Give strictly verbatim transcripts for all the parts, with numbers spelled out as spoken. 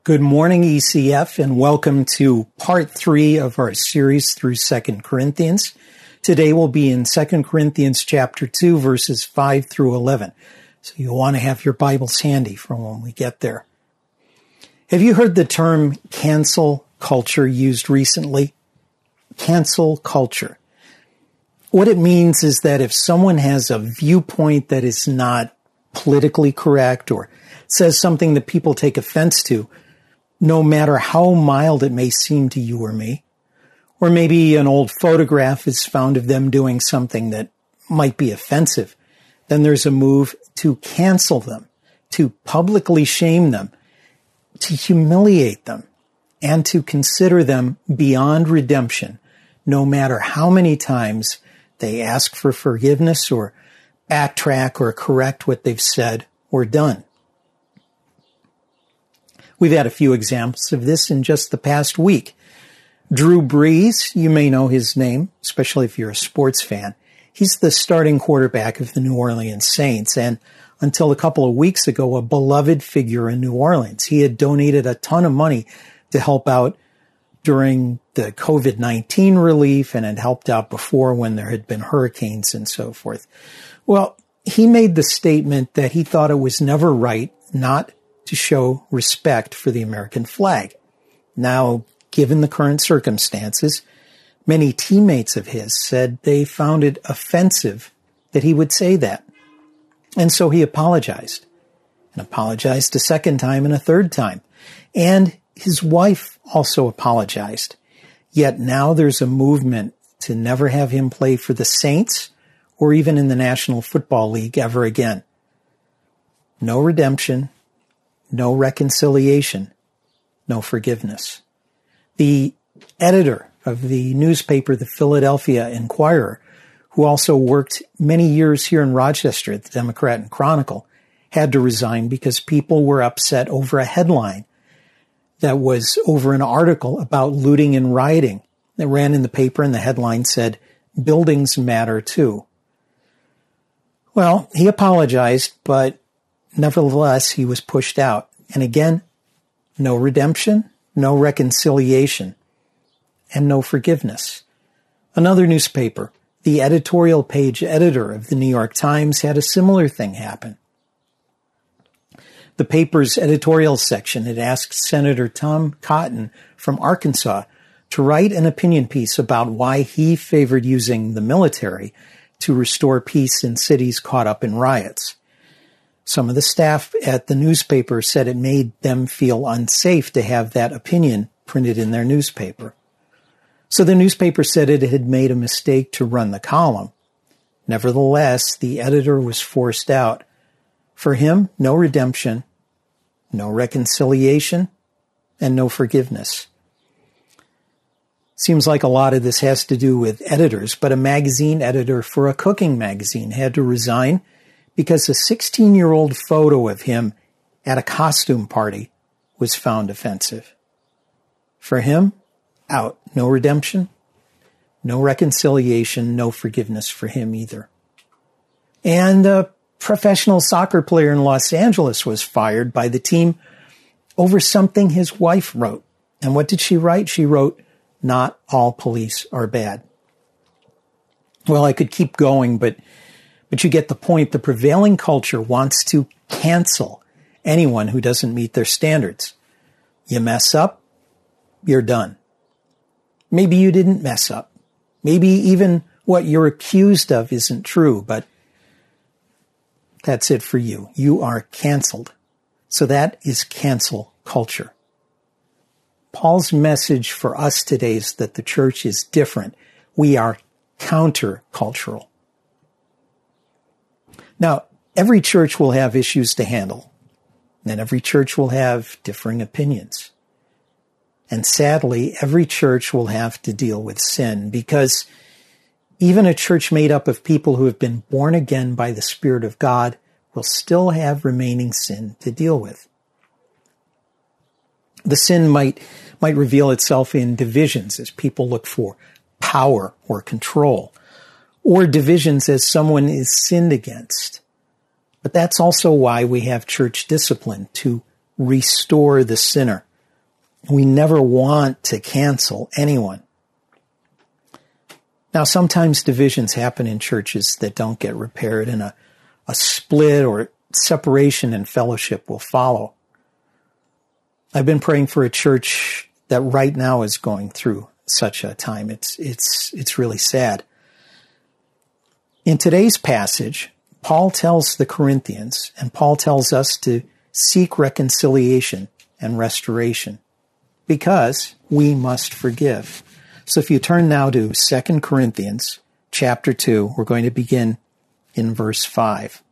Good morning, E C F, and welcome to part three of our series through Second Corinthians. Today we'll be in Second Corinthians chapter two, verses five through eleven. So you'll want to have your Bibles handy for when we get there. Have you heard the term cancel culture used recently? Cancel culture. What it means is that if someone has a viewpoint that is not politically correct or says something that people take offense to, no matter how mild it may seem to you or me, or maybe an old photograph is found of them doing something that might be offensive, then there's a move to cancel them, to publicly shame them, to humiliate them, and to consider them beyond redemption, no matter how many times they ask for forgiveness or backtrack or correct what they've said or done. We've had a few examples of this in just the past week. Drew Brees, you may know his name, especially if you're a sports fan. He's the starting quarterback of the New Orleans Saints, and until a couple of weeks ago, a beloved figure in New Orleans. He had donated a ton of money to help out during the covid nineteen relief and had helped out before when there had been hurricanes and so forth. Well, he made the statement that he thought it was never right not to show respect for the American flag. Now, given the current circumstances, many teammates of his said they found it offensive that he would say that. And so he apologized, and apologized a second time and a third time. And his wife also apologized. Yet now there's a movement to never have him play for the Saints or even in the National Football League ever again. No redemption. No reconciliation, no forgiveness. The editor of the newspaper, the Philadelphia Inquirer, who also worked many years here in Rochester at the Democrat and Chronicle, had to resign because people were upset over a headline that was over an article about looting and rioting that ran in the paper, and the headline said, "Buildings matter too." Well, he apologized, but nevertheless, he was pushed out. And again, no redemption, no reconciliation, and no forgiveness. Another newspaper, the editorial page editor of the New York Times, had a similar thing happen. The paper's editorial section had asked Senator Tom Cotton from Arkansas to write an opinion piece about why he favored using the military to restore peace in cities caught up in riots. Some of the staff at the newspaper said it made them feel unsafe to have that opinion printed in their newspaper. So the newspaper said it had made a mistake to run the column. Nevertheless, the editor was forced out. For him, no redemption, no reconciliation, and no forgiveness. Seems like a lot of this has to do with editors, but a magazine editor for a cooking magazine had to resign because a sixteen-year-old photo of him at a costume party was found offensive. For him, out. No redemption, no reconciliation, no forgiveness for him either. And a professional soccer player in Los Angeles was fired by the team over something his wife wrote. And what did she write? She wrote, "Not all police are bad." Well, I could keep going, but But you get the point. The prevailing culture wants to cancel anyone who doesn't meet their standards. You mess up, you're done. Maybe you didn't mess up. Maybe even what you're accused of isn't true, but that's it for you. You are canceled. So that is cancel culture. Paul's message for us today is that the church is different. We are counter-cultural. Now, every church will have issues to handle, and every church will have differing opinions. And sadly, every church will have to deal with sin, because even a church made up of people who have been born again by the Spirit of God will still have remaining sin to deal with. The sin might, might reveal itself in divisions as people look for power or control, or divisions as someone is sinned against. But that's also why we have church discipline, to restore the sinner, We never want to cancel anyone. Now, sometimes divisions happen in churches that don't get repaired, and a, a split or separation in fellowship will follow. I've been praying for a church that right now is going through such a time. It's, it's, it's really sad. In today's passage, Paul tells the Corinthians, and Paul tells us to seek reconciliation and restoration because we must forgive. So if you turn now to Second Corinthians chapter two, we're going to begin in verse five.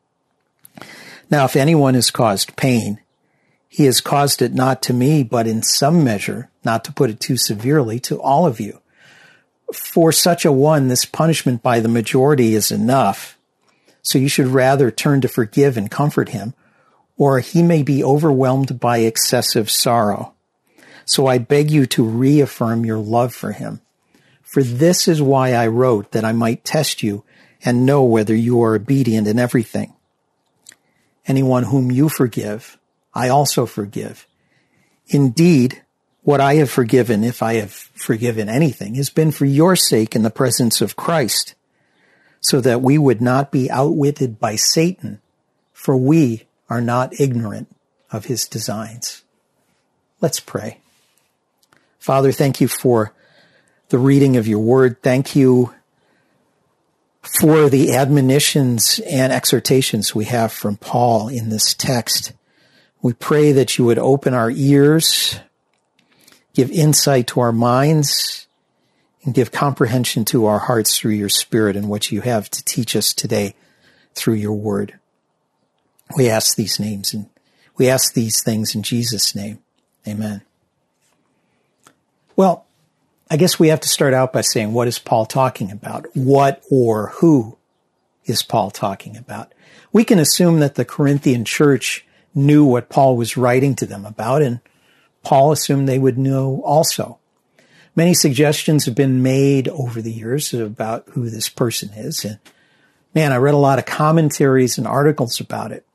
Now, if anyone has caused pain, he has caused it not to me, but in some measure, not to put it too severely, to all of you. For such a one, this punishment by the majority is enough. So you should rather turn to forgive and comfort him, or he may be overwhelmed by excessive sorrow. So I beg you to reaffirm your love for him. For this is why I wrote, that I might test you and know whether you are obedient in everything. Anyone whom you forgive, I also forgive. Indeed, what I have forgiven, if I have forgiven anything, has been for your sake in the presence of Christ, so that we would not be outwitted by Satan, for we are not ignorant of his designs. Let's pray. Father, thank you for the reading of your word. Thank you for the admonitions and exhortations we have from Paul in this text. We pray that you would open our ears, give insight to our minds, and give comprehension to our hearts through your Spirit and what you have to teach us today through your word. We ask these names and we ask these things in Jesus' name. Amen. Well, I guess we have to start out by saying, what is Paul talking about? What or who is Paul talking about? We can assume that the Corinthian church knew what Paul was writing to them about, and Paul assumed they would know also. Many suggestions have been made over the years about who this person is. And man, I read a lot of commentaries and articles about it.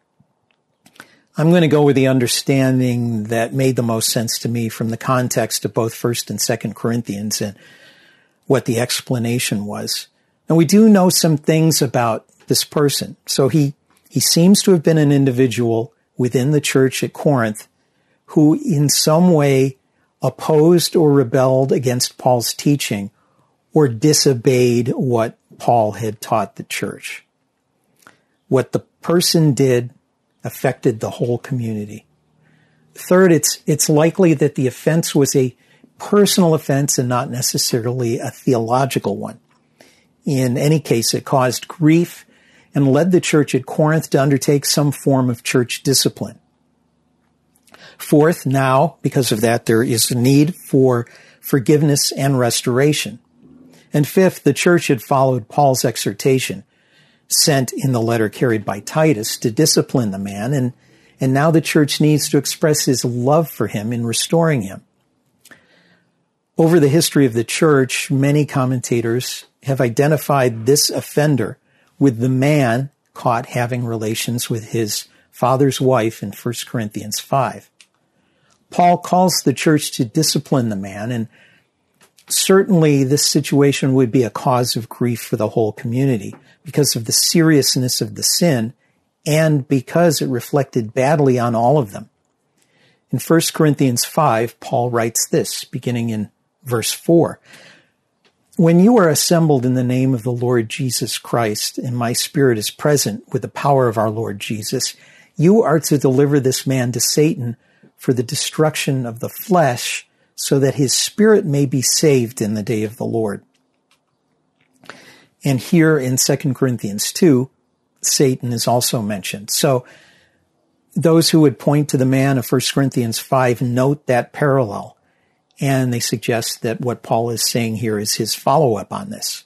I'm going to go with the understanding that made the most sense to me from the context of both First and Second Corinthians and what the explanation was. And we do know some things about this person. So he, he seems to have been an individual within the church at Corinth who in some way opposed or rebelled against Paul's teaching or disobeyed what Paul had taught the church. What the person did affected the whole community. Third, it's it's likely that the offense was a personal offense and not necessarily a theological one. In any case, it caused grief and led the church at Corinth to undertake some form of church discipline. Fourth, now, because of that, there is a need for forgiveness and restoration. And fifth, the church had followed Paul's exhortation sent in the letter carried by Titus to discipline the man, and, and now the church needs to express his love for him in restoring him. Over the history of the church, many commentators have identified this offender with the man caught having relations with his father's wife in First Corinthians five. Paul calls the church to discipline the man, and certainly this situation would be a cause of grief for the whole community because of the seriousness of the sin and because it reflected badly on all of them. In First Corinthians five, Paul writes this, beginning in verse four. When you are assembled in the name of the Lord Jesus Christ, and my spirit is present with the power of our Lord Jesus, you are to deliver this man to Satan for the destruction of the flesh, so that his spirit may be saved in the day of the Lord. And here in Second Corinthians two, Satan is also mentioned. So those who would point to the man of First Corinthians five note that parallel, and they suggest that what Paul is saying here is his follow-up on this.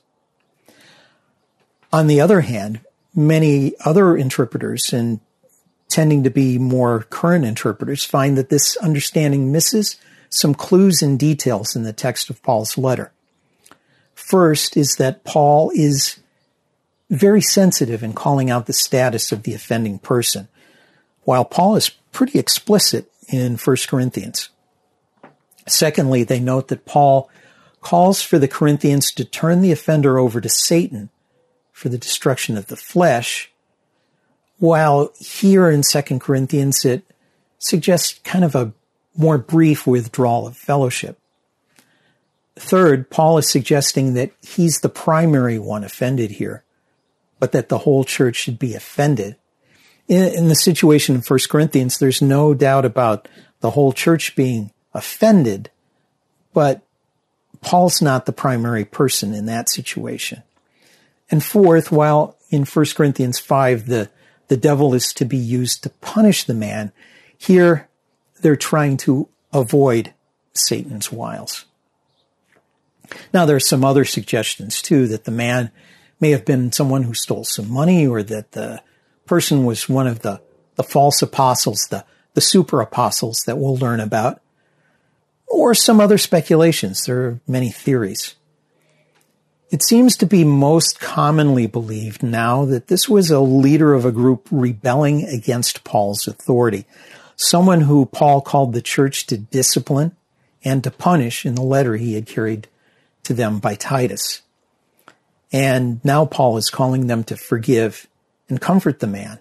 On the other hand, many other interpreters, and tending to be more current interpreters, find that this understanding misses some clues and details in the text of Paul's letter. First is that Paul is very sensitive in calling out the status of the offending person, while Paul is pretty explicit in First Corinthians. Secondly, they note that Paul calls for the Corinthians to turn the offender over to Satan for the destruction of the flesh, while here in Second Corinthians it suggests kind of a more brief withdrawal of fellowship. Third, Paul is suggesting that he's the primary one offended here, but that the whole church should be offended. In, in the situation in First Corinthians, there's no doubt about the whole church being offended, but Paul's not the primary person in that situation. And fourth, while in First Corinthians five, the, the devil is to be used to punish the man, here they're trying to avoid Satan's wiles. Now, there are some other suggestions, too, that the man may have been someone who stole some money, or that the person was one of the, the false apostles, the, the super apostles that we'll learn about, or some other speculations. There are many theories. It seems to be most commonly believed now that this was a leader of a group rebelling against Paul's authority, someone who Paul called the church to discipline and to punish in the letter he had carried to them by Titus. And now Paul is calling them to forgive and comfort the man.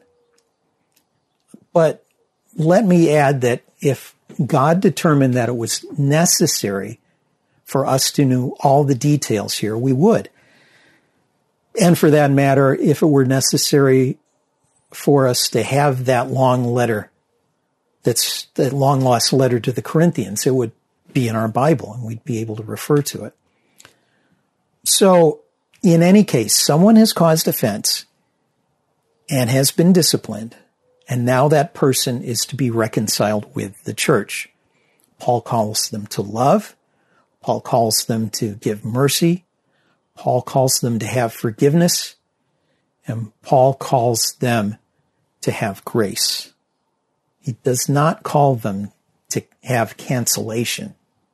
But let me add that if God determined that it was necessary for us to know all the details here, we would. And for that matter, if it were necessary for us to have that long letter, that's that long lost letter to the Corinthians, it would be in our Bible and we'd be able to refer to it. So, in any case, someone has caused offense and has been disciplined, and now that person is to be reconciled with the church. Paul calls them to love. Paul calls them to give mercy. Paul calls them to have forgiveness. And Paul calls them to have grace. He does not call them to have cancellation.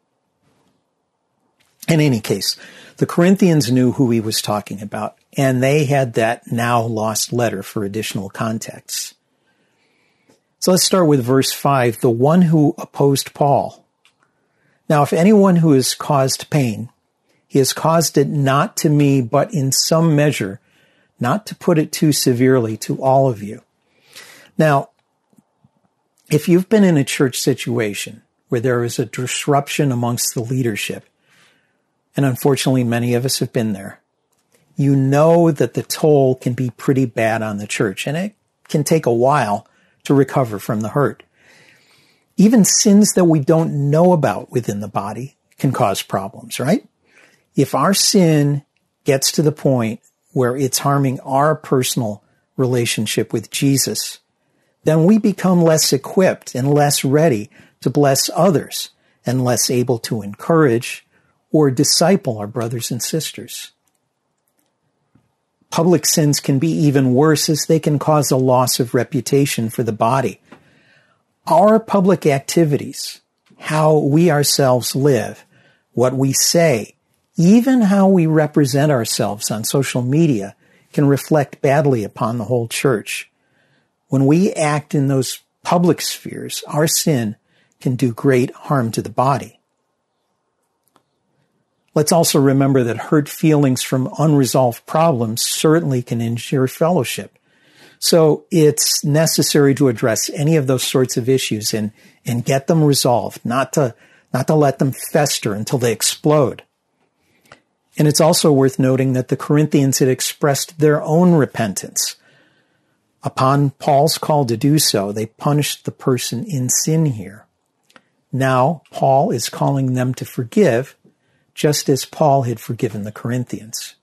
In any case, the Corinthians knew who he was talking about, and they had that now lost letter for additional context. So let's start with verse five, the one who opposed Paul. Now, if anyone who has caused pain, he has caused it not to me, but in some measure, not to put it too severely, to all of you. Now, if you've been in a church situation where there is a disruption amongst the leadership, and unfortunately many of us have been there, you know that the toll can be pretty bad on the church, and it can take a while to recover from the hurt. Even sins that we don't know about within the body can cause problems, right? If our sin gets to the point where it's harming our personal relationship with Jesus, then we become less equipped and less ready to bless others and less able to encourage or disciple our brothers and sisters. Public sins can be even worse, as they can cause a loss of reputation for the body. Our public activities, how we ourselves live, what we say, even how we represent ourselves on social media, can reflect badly upon the whole church. When we act in those public spheres, our sin can do great harm to the body. Let's also remember that hurt feelings from unresolved problems certainly can injure fellowship. So it's necessary to address any of those sorts of issues and, and get them resolved, not to, not to let them fester until they explode. And it's also worth noting that the Corinthians had expressed their own repentance. Upon Paul's call to do so, they punished the person in sin here. Now, Paul is calling them to forgive, just as Paul had forgiven the Corinthians.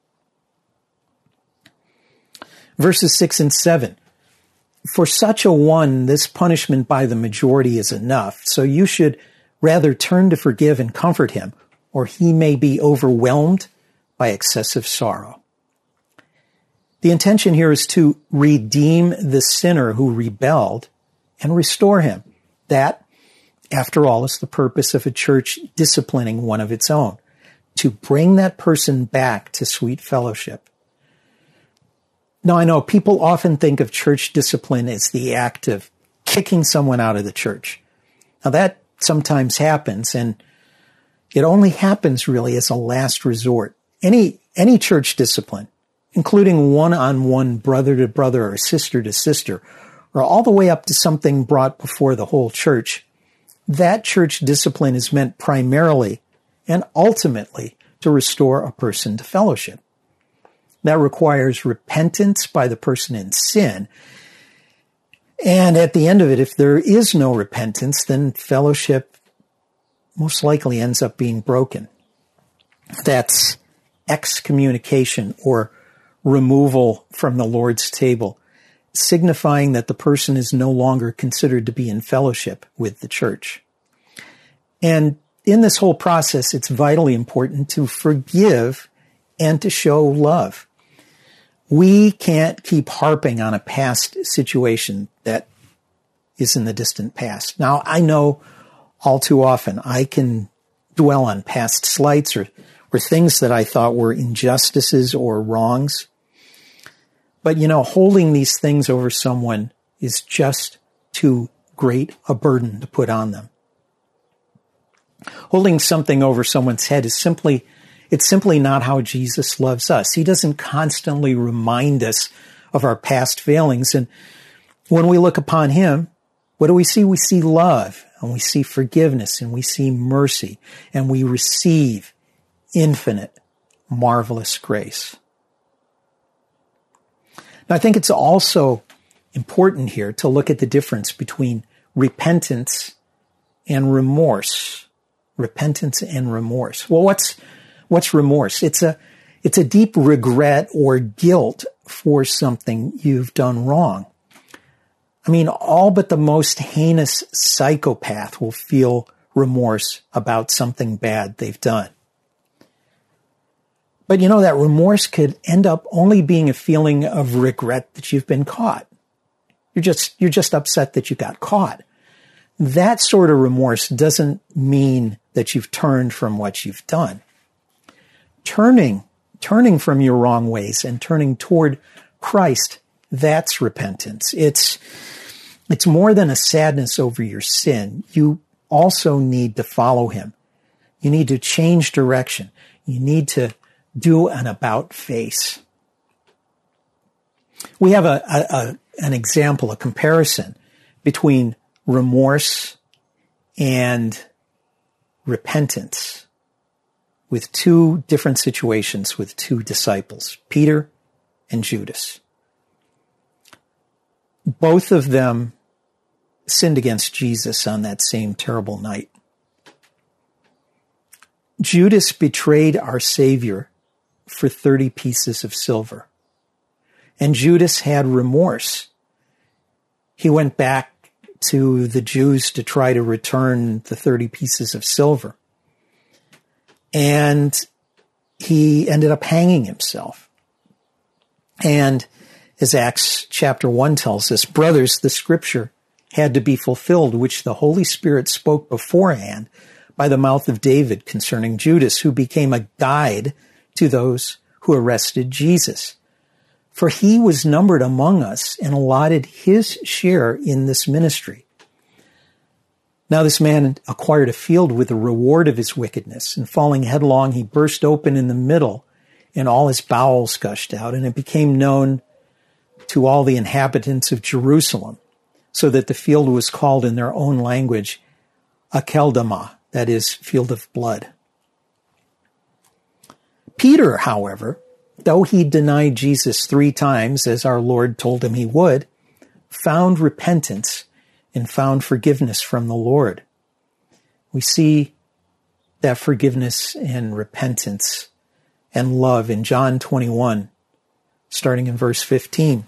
Verses six and seven. For such a one, this punishment by the majority is enough, so you should rather turn to forgive and comfort him, or he may be overwhelmed by excessive sorrow. The intention here is to redeem the sinner who rebelled and restore him. That, after all, is the purpose of a church disciplining one of its own, to bring that person back to sweet fellowship. Now, I know people often think of church discipline as the act of kicking someone out of the church. Now, that sometimes happens, and It only happens really as a last resort. Any, any church discipline, including one-on-one brother to brother or sister to sister, or all the way up to something brought before the whole church, that church discipline is meant primarily and ultimately to restore a person to fellowship. That requires repentance by the person in sin. And at the end of it, if there is no repentance, then fellowship most likely ends up being broken. That's excommunication or removal from the Lord's table, signifying that the person is no longer considered to be in fellowship with the church. And in this whole process, it's vitally important to forgive and to show love. We can't keep harping on a past situation that is in the distant past. Now, I know all too often I can dwell on past slights or, or things that I thought were injustices or wrongs. But, you know, holding these things over someone is just too great a burden to put on them. Holding something over someone's head is simply, it's simply not how Jesus loves us. He doesn't constantly remind us of our past failings. And when we look upon him, what do we see? We see love, and we see forgiveness, and we see mercy, and we receive infinite, marvelous grace. Now, I think it's also important here to look at the difference between repentance and remorse. Repentance and remorse. Well, what's, what's remorse? It's a, it's a deep regret or guilt for something you've done wrong. I mean, all but the most heinous psychopath will feel remorse about something bad they've done. But you know, that remorse could end up only being a feeling of regret that you've been caught. You're just, you're just upset that you got caught. That sort of remorse doesn't mean that you've turned from what you've done. Turning, turning from your wrong ways and turning toward Christ, that's repentance. It's, it's more than a sadness over your sin. You also need to follow him. You need to change direction. You need to do an about face. We have a, a, a an example, a comparison between remorse and repentance with two different situations with two disciples, Peter and Judas. Both of them sinned against Jesus on that same terrible night. Judas betrayed our Savior for thirty pieces of silver. And Judas had remorse. He went back to the Jews to try to return the thirty pieces of silver. And he ended up hanging himself. And as Acts chapter one tells us, brothers, the scripture had to be fulfilled, which the Holy Spirit spoke beforehand by the mouth of David concerning Judas, who became a guide to those who arrested Jesus. For he was numbered among us and allotted his share in this ministry. Now this man acquired a field with the reward of his wickedness, and falling headlong, he burst open in the middle, and all his bowels gushed out, and it became known to all the inhabitants of Jerusalem, so that the field was called in their own language Akeldama, that is, field of blood. Peter, however, though he denied Jesus three times, as our Lord told him he would, found repentance and found forgiveness from the Lord. We see that forgiveness and repentance and love in John twenty-one, starting in verse fifteen.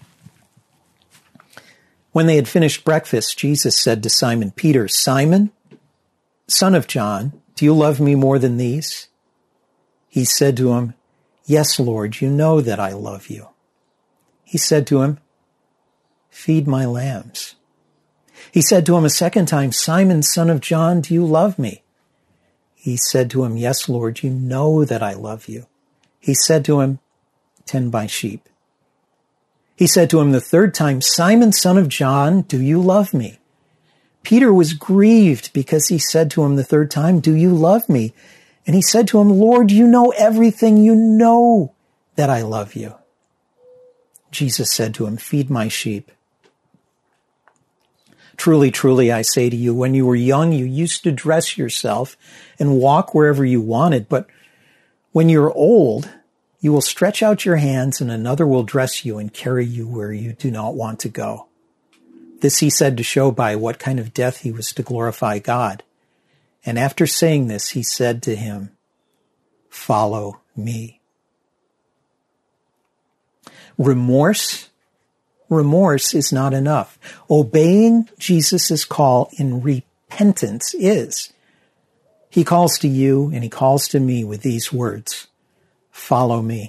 When they had finished breakfast, Jesus said to Simon Peter, "Simon, son of John, do you love me more than these?" He said to him, "Yes, Lord, you know that I love you." He said to him, "Feed my lambs." He said to him a second time, "Simon, son of John, do you love me?" He said to him, "Yes, Lord, you know that I love you." He said to him, "Tend my sheep." He said to him the third time, "Simon, son of John, do you love me?" Peter was grieved because he said to him the third time, "Do you love me?" And he said to him, Lord, you know everything. You know that I love you. Jesus said to him, feed my sheep. Truly, truly, I say to you, when you were young, you used to dress yourself and walk wherever you wanted. But when you're old, you will stretch out your hands and another will dress you and carry you where you do not want to go. This he said to show by what kind of death he was to glorify God. And after saying this, he said to him, follow me. Remorse, remorse is not enough. Obeying Jesus' call in repentance is. He calls to you and he calls to me with these words, follow me.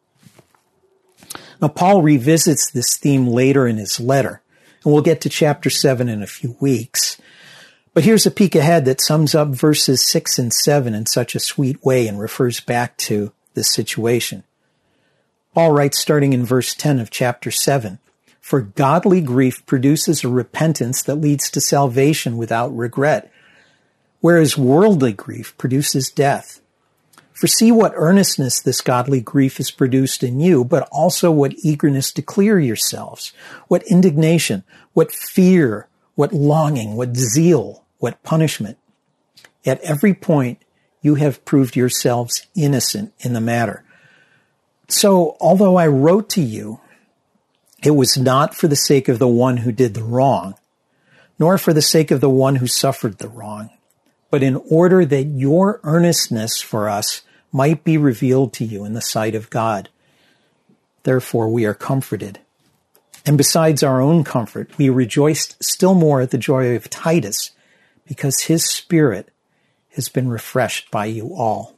Now, Paul revisits this theme later in his letter, and we'll get to chapter seven in a few weeks. But here's a peek ahead that sums up verses six and seven in such a sweet way and refers back to this situation. Paul writes starting in verse ten of chapter seven, for godly grief produces a repentance that leads to salvation without regret, whereas worldly grief produces death. For see what earnestness this godly grief has produced in you, but also what eagerness to clear yourselves, what indignation, what fear, what longing, what zeal, what punishment. At every point, you have proved yourselves innocent in the matter. So, although I wrote to you, it was not for the sake of the one who did the wrong, nor for the sake of the one who suffered the wrong, but in order that your earnestness for us might be revealed to you in the sight of God. Therefore, we are comforted. And besides our own comfort, we rejoiced still more at the joy of Titus, because his spirit has been refreshed by you all.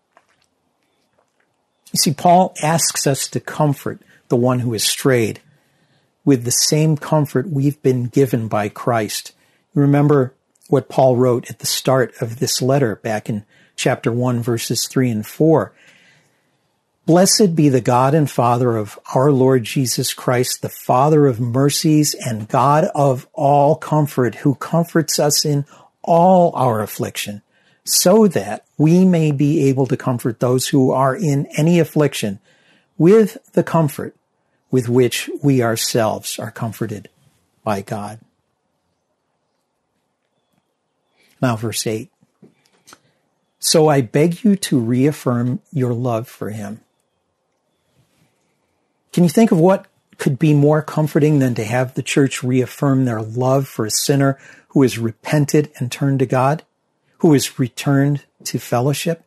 You see, Paul asks us to comfort the one who has strayed with the same comfort we've been given by Christ. You remember what Paul wrote at the start of this letter back in chapter one, verses three and four. Blessed be the God and Father of our Lord Jesus Christ, the Father of mercies and God of all comfort, who comforts us in all our affliction, so that we may be able to comfort those who are in any affliction with the comfort with which we ourselves are comforted by God. Now, verse eight. So I beg you to reaffirm your love for him. Can you think of what could be more comforting than to have the church reaffirm their love for a sinner who has repented and turned to God, who has returned to fellowship?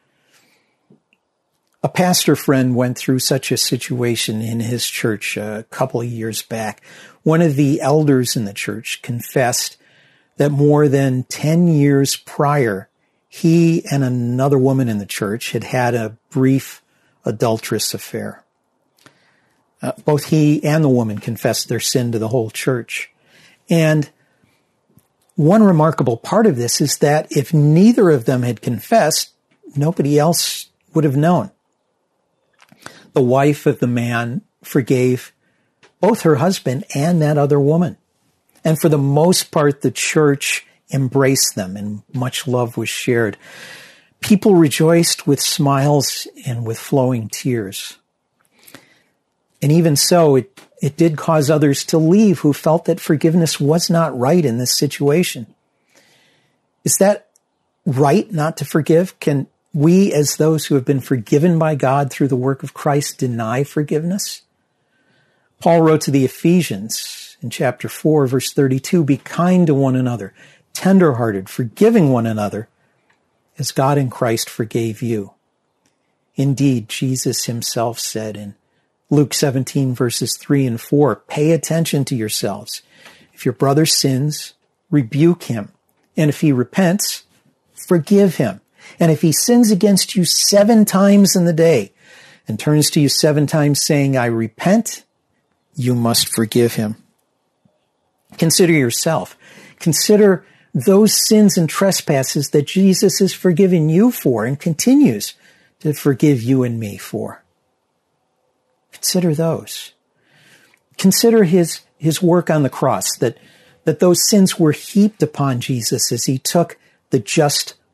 A pastor friend went through such a situation in his church a couple of years back. One of the elders in the church confessed that more than ten years prior, he and another woman in the church had had a brief adulterous affair. Uh, both he and the woman confessed their sin to the whole church. And one remarkable part of this is that if neither of them had confessed, nobody else would have known. The wife of the man forgave both her husband and that other woman. And for the most part, the church embraced them and much love was shared. People rejoiced with smiles and with flowing tears. And even so, it, it did cause others to leave who felt that forgiveness was not right in this situation. Is that right not to forgive? Can we, as those who have been forgiven by God through the work of Christ, deny forgiveness? Paul wrote to the Ephesians in chapter four, verse thirty-two, be kind to one another, tenderhearted, forgiving one another, as God in Christ forgave you. Indeed, Jesus himself said in Luke seventeen, verses three and four, pay attention to yourselves. If your brother sins, rebuke him. And if he repents, forgive him. And if he sins against you seven times in the day and turns to you seven times saying, I repent, you must forgive him. Consider yourself. Consider those sins and trespasses that Jesus has forgiven you for and continues to forgive you and me for. Consider those. Consider his, his work on the cross, that, that those sins were heaped upon Jesus as he took the just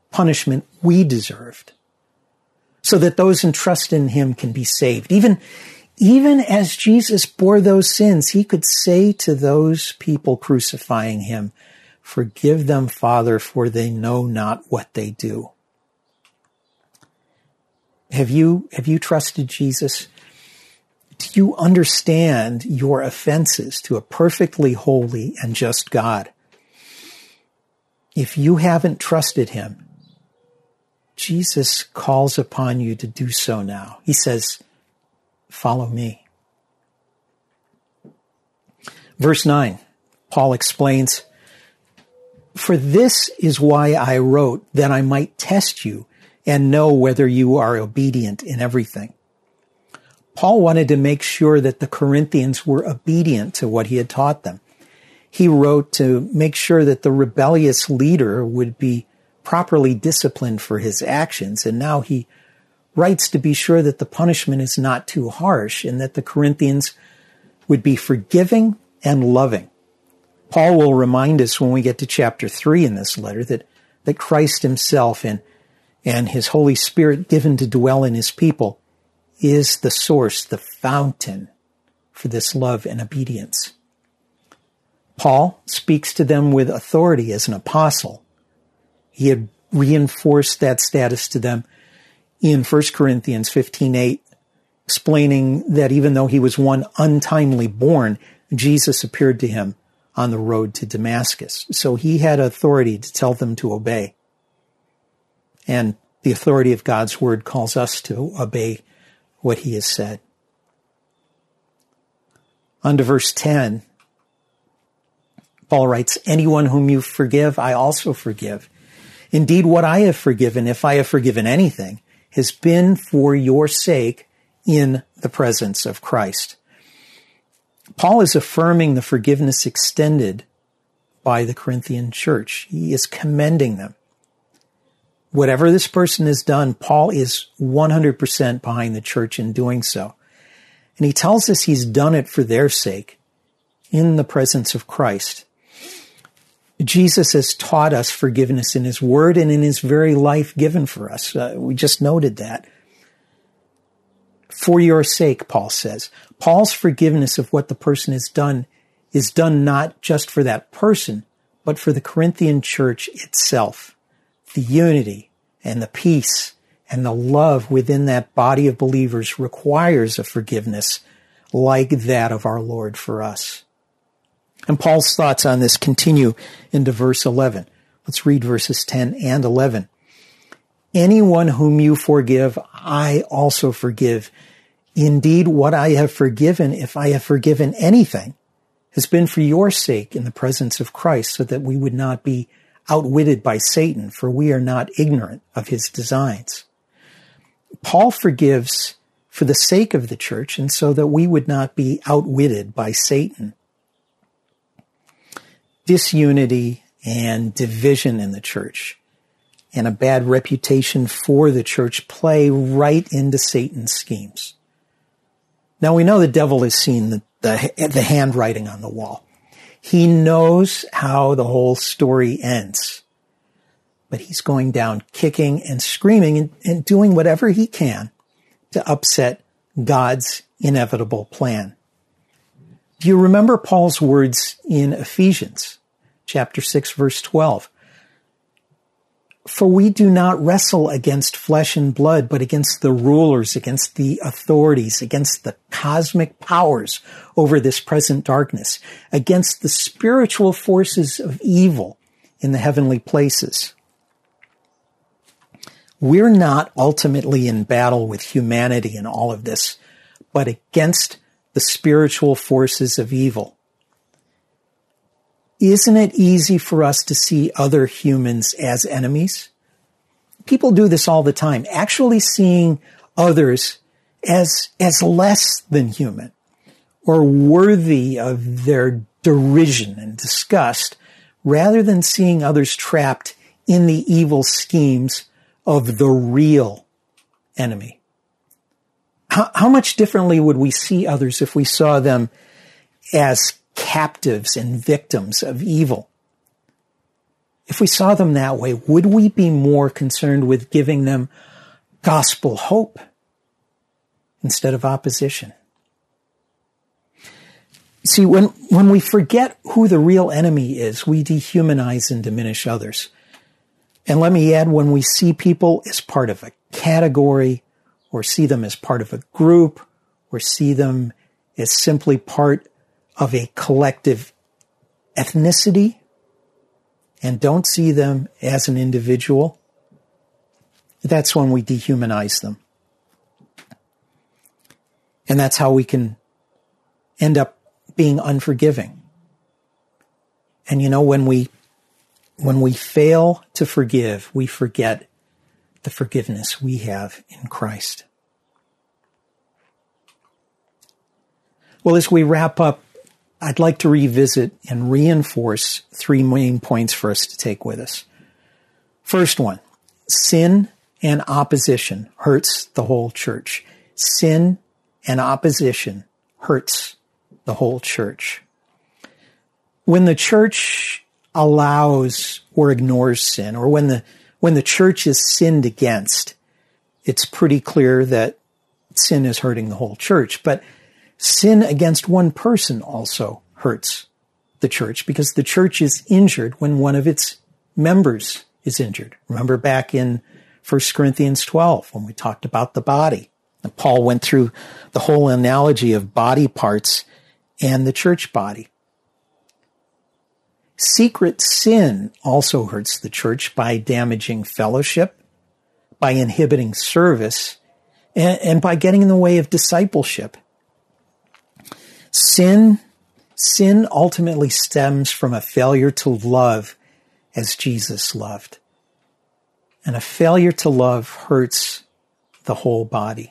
punishment we deserved, so that those entrusted in him can be saved. Even, even as Jesus bore those sins, he could say to those people crucifying him, "Forgive them, Father, for they know not what they do." Have you, have you trusted Jesus? Do you understand your offenses to a perfectly holy and just God? If you haven't trusted him, Jesus calls upon you to do so now. He says, "Follow me." Verse nine, Paul explains, "For this is why I wrote, that I might test you and know whether you are obedient in everything." Paul wanted to make sure that the Corinthians were obedient to what he had taught them. He wrote to make sure that the rebellious leader would be properly disciplined for his actions. And now he writes to be sure that the punishment is not too harsh and that the Corinthians would be forgiving and loving. Paul will remind us when we get to chapter three in this letter that, that Christ himself and, and his Holy Spirit given to dwell in his people is the source, the fountain for this love and obedience. Paul speaks to them with authority as an apostle. He had reinforced that status to them in First Corinthians fifteen eight, explaining that even though he was one untimely born, Jesus appeared to him on the road to Damascus. So he had authority to tell them to obey. And the authority of God's word calls us to obey what he has said. On to verse ten, Paul writes, "Anyone whom you forgive, I also forgive. Indeed, what I have forgiven, if I have forgiven anything, has been for your sake in the presence of Christ." Paul is affirming the forgiveness extended by the Corinthian church. He is commending them. Whatever this person has done, Paul is one hundred percent behind the church in doing so. And he tells us he's done it for their sake in the presence of Christ. Jesus has taught us forgiveness in his word and in his very life given for us. Uh, we just noted that. For your sake, Paul says. Paul's forgiveness of what the person has done is done not just for that person, but for the Corinthian church itself. The unity and the peace and the love within that body of believers requires a forgiveness like that of our Lord for us. And Paul's thoughts on this continue into verse eleven. Let's read verses ten and eleven. "Anyone whom you forgive, I also forgive. Indeed, what I have forgiven, if I have forgiven anything, has been for your sake in the presence of Christ, so that we would not be outwitted by Satan, for we are not ignorant of his designs." Paul forgives for the sake of the church and so that we would not be outwitted by Satan. Disunity and division in the church and a bad reputation for the church play right into Satan's schemes. Now we know the devil has seen the, the, the handwriting on the wall. He knows how the whole story ends. But he's going down kicking and screaming and, and doing whatever he can to upset God's inevitable plan. Do you remember Paul's words in Ephesians chapter six, verse twelve? "For we do not wrestle against flesh and blood, but against the rulers, against the authorities, against the cosmic powers over this present darkness, against the spiritual forces of evil in the heavenly places." We're not ultimately in battle with humanity in all of this, but against the spiritual forces of evil. Isn't it easy for us to see other humans as enemies? People do this all the time, actually seeing others as, as less than human or worthy of their derision and disgust, rather than seeing others trapped in the evil schemes of the real enemy. How, how much differently would we see others if we saw them as captives and victims of evil? if we saw them that way, would we be more concerned with giving them gospel hope instead of opposition? See, when, when we forget who the real enemy is, we dehumanize and diminish others. And let me add, when we see people as part of a category, or see them as part of a group, or see them as simply part of a collective ethnicity, and don't see them as an individual, that's when we dehumanize them. And that's how we can end up being unforgiving. And you know, when we when we fail to forgive, we forget the forgiveness we have in Christ. Well, as we wrap up, I'd like to revisit and reinforce three main points for us to take with us. First one, sin and opposition hurts the whole church. Sin and opposition hurts the whole church. When the church allows or ignores sin, or when the when the church is sinned against, it's pretty clear that sin is hurting the whole church. But sin against one person also hurts the church, because the church is injured when one of its members is injured. Remember back in First Corinthians twelve when we talked about the body. And Paul went through the whole analogy of body parts and the church body. Secret sin also hurts the church by damaging fellowship, by inhibiting service, and, and by getting in the way of discipleship. Sin, sin ultimately stems from a failure to love as Jesus loved. And a failure to love hurts the whole body.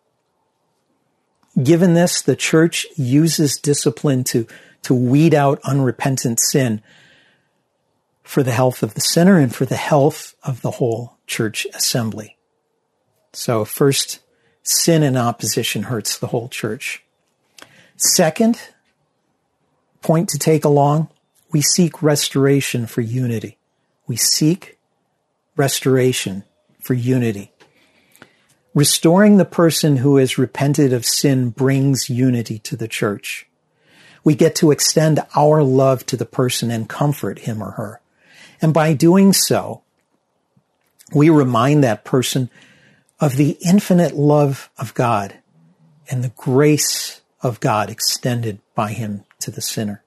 Given this, the church uses discipline to, to weed out unrepentant sin for the health of the sinner and for the health of the whole church assembly. So first, sin and opposition hurts the whole church. Second point to take along, we seek restoration for unity. We seek restoration for unity. Restoring the person who has repented of sin brings unity to the church. We get to extend our love to the person and comfort him or her. And by doing so, we remind that person of the infinite love of God and the grace of God extended by him to the sinner.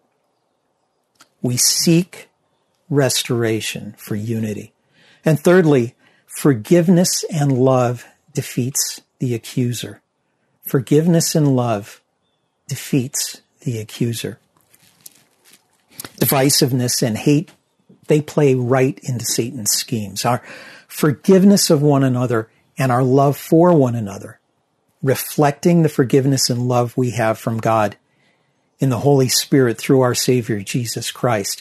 We seek restoration for unity. And thirdly, forgiveness and love defeats the accuser. Forgiveness and love defeats the accuser. Divisiveness and hate, they play right into Satan's schemes. Our forgiveness of one another and our love for one another, reflecting the forgiveness and love we have from God in the Holy Spirit through our Savior, Jesus Christ.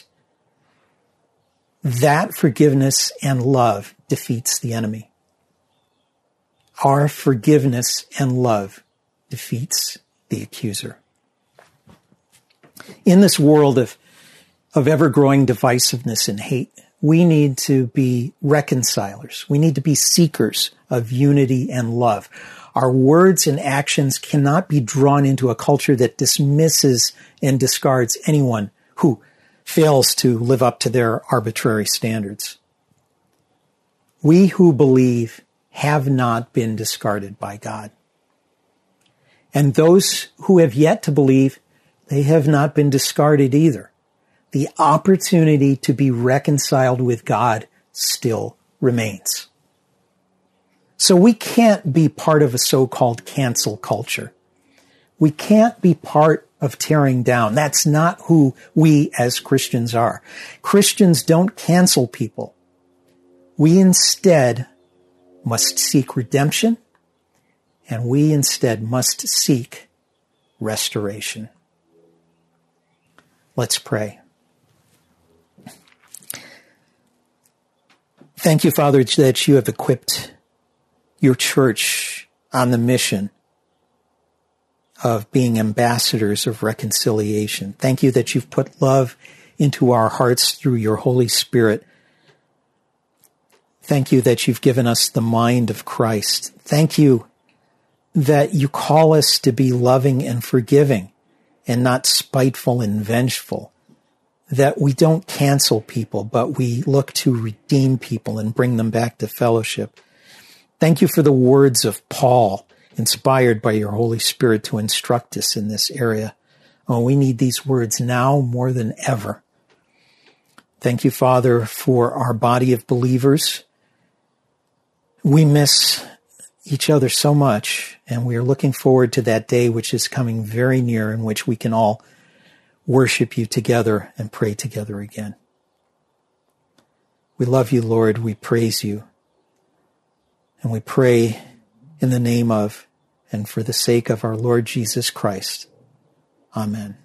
That forgiveness and love defeats the enemy. Our forgiveness and love defeats the accuser. In this world of, of ever-growing divisiveness and hate, we need to be reconcilers. We need to be seekers of unity and love. Our words and actions cannot be drawn into a culture that dismisses and discards anyone who fails to live up to their arbitrary standards. We who believe have not been discarded by God. And those who have yet to believe, they have not been discarded either. The opportunity to be reconciled with God still remains. So we can't be part of a so-called cancel culture. We can't be part of tearing down. That's not who we as Christians are. Christians don't cancel people. We instead must seek redemption, and we instead must seek restoration. Let's pray. Thank you, Father, that you have equipped your church on the mission of being ambassadors of reconciliation. Thank you that you've put love into our hearts through your Holy Spirit. Thank you that you've given us the mind of Christ. Thank you that you call us to be loving and forgiving and not spiteful and vengeful. That we don't cancel people, but we look to redeem people and bring them back to fellowship. Thank you for the words of Paul, inspired by your Holy Spirit to instruct us in this area. Oh, we need these words now more than ever. Thank you, Father, for our body of believers. We miss each other so much, and we are looking forward to that day which is coming very near, in which we can all worship you together and pray together again. We love you, Lord. We praise you. And we pray in the name of and for the sake of our Lord Jesus Christ. Amen.